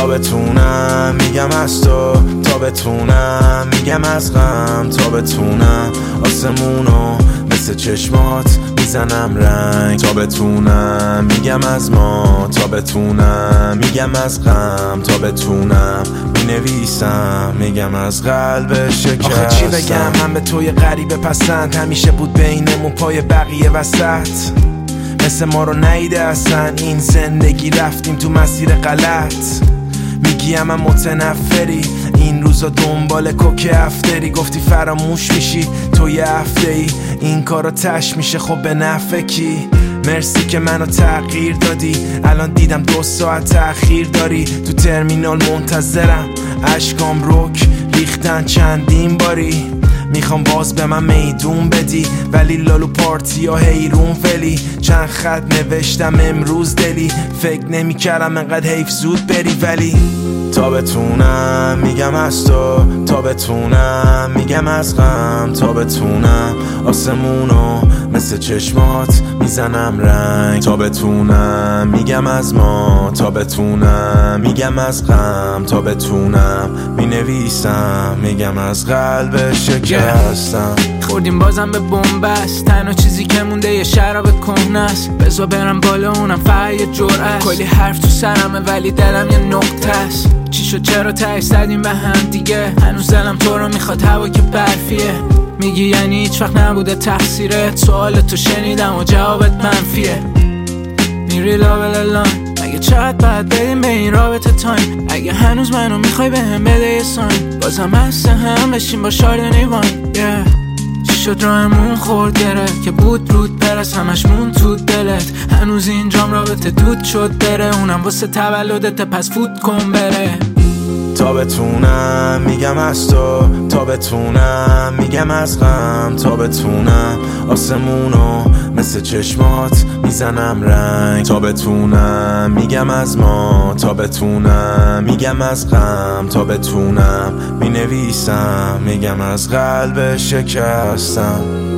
بتونم میگم از تو، تا بتونم میگم از غم، تا بتونم آسمونو مثل چشمات میزنم رنگ، تا بتونم میگم از ما، تا بتونم میگم از غم، تا بتونم مینویسم میگم از قلب شکستم. آخه چی بگم من به توی غریبه پسند، همیشه بود بینمون پای بقیه وسط، مثل ما رو نیده اصلا این زندگی، رفتیم تو مسیر غلط. میگیم من متنفری این روزا دنبال کوک افتری، گفتی فراموش میشی تو یه هفته ای، این کارا تش میشه خب به نفع کی؟ مرسی که منو تغییر دادی، الان دیدم 2 ساعت تأخیر داری، تو ترمینال منتظرم اشکام رک ریختن چندین باری، میخوام باز به من میدون بدی ولی لالو پارتی ها حیرون ولی، چند خط نوشتم امروز دلی، فکر نمی کردم انقدر حیف زود بری، ولی تا بتونم میگم از تو، تا بتونم میگم از غم، تا بتونم آسمونو مثل چشمات میزنم رنگ، تا بتونم میگم از ما، تا بتونم میگم از غم، تا بتونم مینویسم میگم از قلب شکستم. خوردیم بازم به بنبست، تنها چیزی که مونده یه شراب کهنه است، بذار برم بالا اونم فقط یه جرعه، کلی حرف تو سرمه ولی دلم یه نقطه است، چی شد چرا تهش زدیم به هم دیگه، هنوز دلم تو رو میخواد هوا که برفیه، میگی یعنی هیچ وقت نبوده تقصیرت، سوال تو شنیدم و جوابت منفیه، میری لابلالان مگه چقدر باید بدیم به این رابطه تایم، اگه هنوز منو میخوای به هم بده یه ساین، بازم هست هم بشیم با شاردنی واین. چی شد راهمون خورد گره که بود رود پرس، همش مون تو دلت، هنوز اینجام رابطه دود شد بره، اونم واسه تولدت پس فوت کن بره. تا بتونم میگم از تو، تا بتونم میگم از غم، تا بتونم آسمونو مثل چشمات میزنم رنگ، تا بتونم میگم از ما، تا بتونم میگم از غم، تا بتونم مینویسم میگم از قلب شکستم.